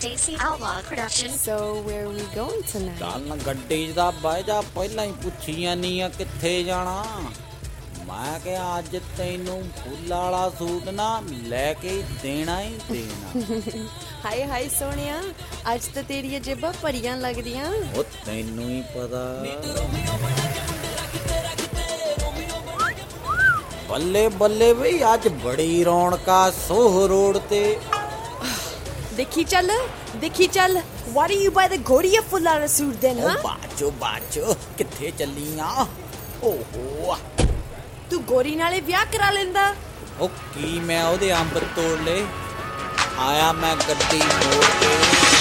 Stacy Outlaw production. So where are we going tonight? ਚੱਲ ਗੱਡੀ 'ਚ ਦਾ ਬਹਿ ਜਾ, ਪਹਿਲਾਂ ਹੀ ਪੁੱਛੀ ਜਾਨੀ ਆ ਕਿੱਥੇ ਜਾਣਾ। ਮੈਂ ਕਿਹਾ ਅੱਜ ਤੈਨੂੰ ਫੁੱਲਾਂ ਵਾਲਾ ਸੂਟ ਨਾ ਲੈ ਕੇ ਦੇਣਾ ਹੀ ਦੇਣਾ। ਹਾਏ ਹਾਏ ਸੋਹਣਿਆ, ਅੱਜ ਤਾਂ ਤੇਰੀਆਂ ਜੇਬਾਂ ਭਰੀਆਂ ਲੱਗਦੀਆਂ। ਉਹ ਤੈਨੂੰ ਹੀ ਪਤਾ। ਬੱਲੇ ਬੱਲੇ ਬਈ, ਅੱਜ ਬੜੀ ਰੌਣਕਾ ਸੋਹ ਰੋਡ ਤੇ। ਦੇਖੀ ਚੱਲ Why do you buy the ਗੋਰੀਆ ਫੁੱਲਾਂ ਵਾਲਾ ਸੂਟ then, huh? ਬਾਚੋ ਕਿੱਥੇ ਚੱਲੀ ਆ? ਓਹੋ, ਤੂੰ ਗੋਰੀ ਨਾਲੇ ਵਿਆਹ ਕਰਾ ਲੈਂਦਾ। ਉਹ ਕੀ ਮੈਂ ਉਹਦੇ ਅੰਬ ਤੋੜ ਲਏ? ਆਇਆ ਮੈਂ ਗੱਡੀ ਮੋੜ ਕੇ।